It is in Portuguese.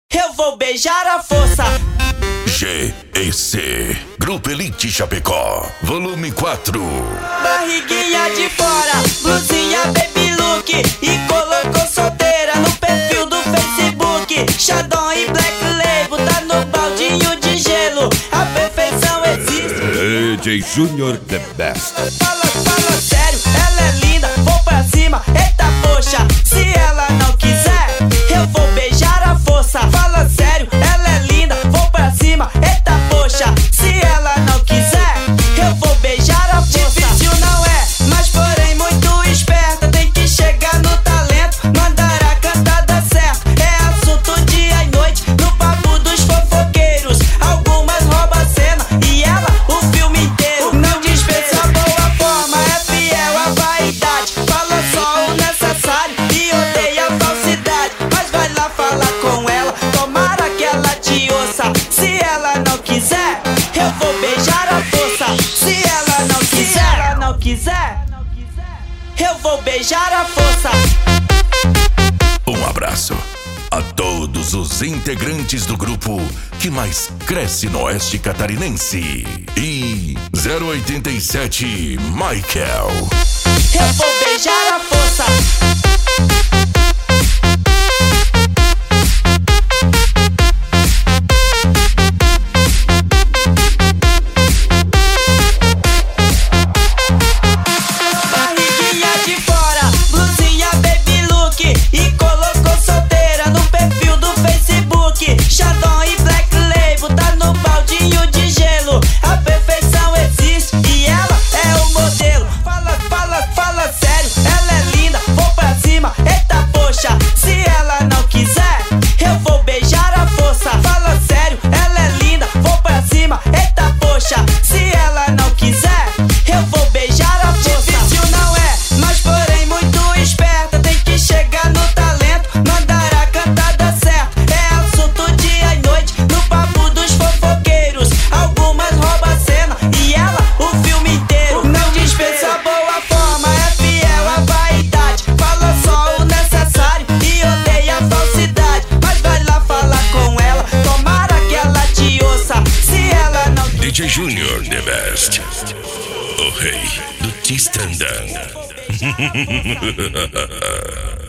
Eu vou beijar a força. GEC Grupo Elite Chapecó, volume 4. Barriguinha de fora, blusinha baby look, e colocou solteira no perfil do Facebook. Xadon e Black Label, tá no baldinho de gelo. A perfeição existe. DJ Junior The Best. Fala sério, ela é linda, vou pra cima, eita poxa. Se ela não quiser, eu vou beijar a força. Fala sério, ela é linda, vou pra cima, eita poxa. Se ela não quiser, eu vou beijar a força. Difícil não é, mas porém muito esperta. Tem que chegar no talento, mandar a cantada certa. É assunto dia e noite, no papo dos fofoqueiros. Algumas roubam a cena e ela o filme inteiro. Não dispensa boa forma, é fiel à vaidade. Fala só o necessário e odeia a falsidade. Mas vai lá falar com ela, tomara que ela te ouça. Se ela não quiser, eu vou beijar a força. Se ela não quiser, eu vou beijar a força. Um abraço a todos os integrantes do grupo que mais cresce no oeste catarinense. E 087 Michael. Eu vou beijar a força. Barriguinha de fora, blusinha baby look, e colocou solteira no perfil do Facebook. Xadon e Black Label, tá no baldinho de gelo. A perfeição existe e ela é o modelo. Fala sério, ela é linda, vou pra cima, eita poxa. Se ela não quiser, eu vou beijar a força. Fala sério, ela é linda, vou pra cima, eita poxa. Se ela não quiser, eu vou beijar a força. Difícil não é, mas porém muito esperta. Tem que chegar no talento, mandar a cantada certa. É assunto dia e noite, no papo dos fofoqueiros. Algumas roubam a cena e ela o filme inteiro. Não dispensa boa forma, é fiel à vaidade. Fala só o necessário e odeia a falsidade. Mas vai lá falar com ela, tomara que ela te ouça. Se ela não DJ Junior The Best, o rei do Tistandã.